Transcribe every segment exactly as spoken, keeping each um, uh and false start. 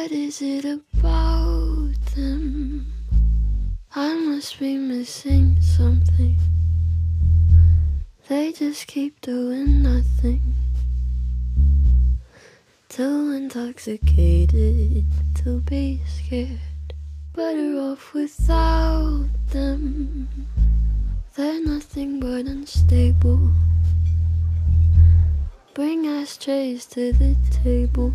What is it about them? I must be missing something. They just keep doing nothing. Too intoxicated to be scared. Better off without them. They're nothing but unstable. Bring ashtrays to the table,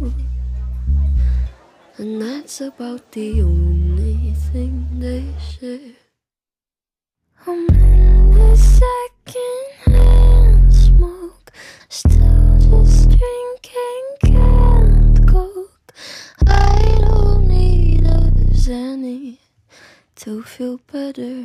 and that's about the only thing they share. I'm in the second-hand smoke, still just drinking canned Coke. I don't need a Xanny to feel better.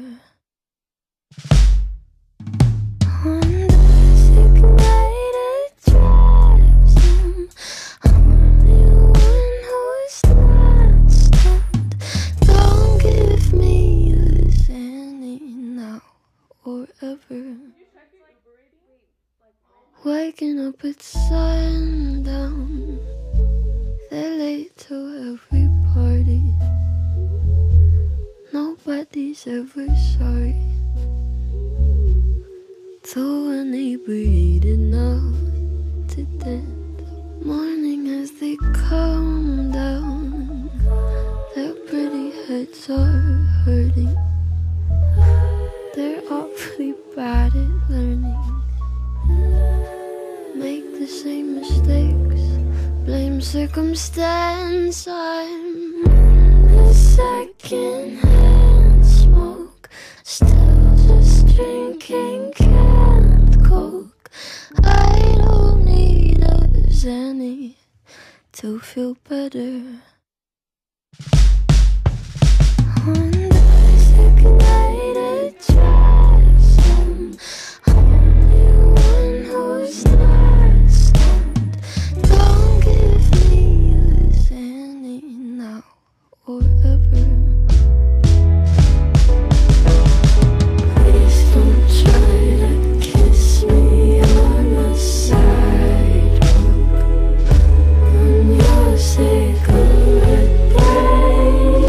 On the sick night it drives them. I'm the one who's not stunned. Don't give me a Xanny now or ever. Waking up at sundown, they're late to every party. Nobody's ever sorry. Too inebriated now to dance. Morning as they come down, their pretty heads are hurting. They're awfully bad at learning. Make the same mistakes, blame circumstance. I'm the second-hand smoke, still just drinking canned Coke. I don't need a Xanny to feel better. On the sick night it drives them. I'm the one who's not stunned. Don't give me a Xanny now or ever. Please don't try to kiss me on the sidewalk on your cigarette break.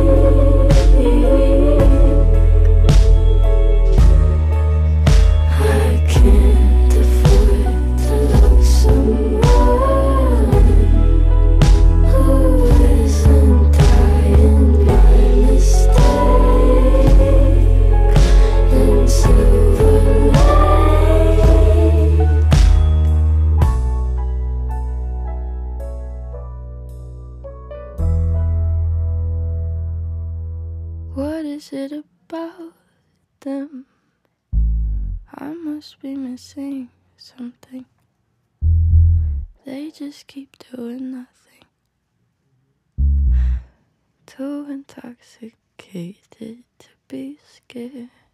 I can't afford to love someone who isn't dying by mistake in Silver Lake. What is it about them? I must be missing something. They just keep doing nothing. Too intoxicated to be scared.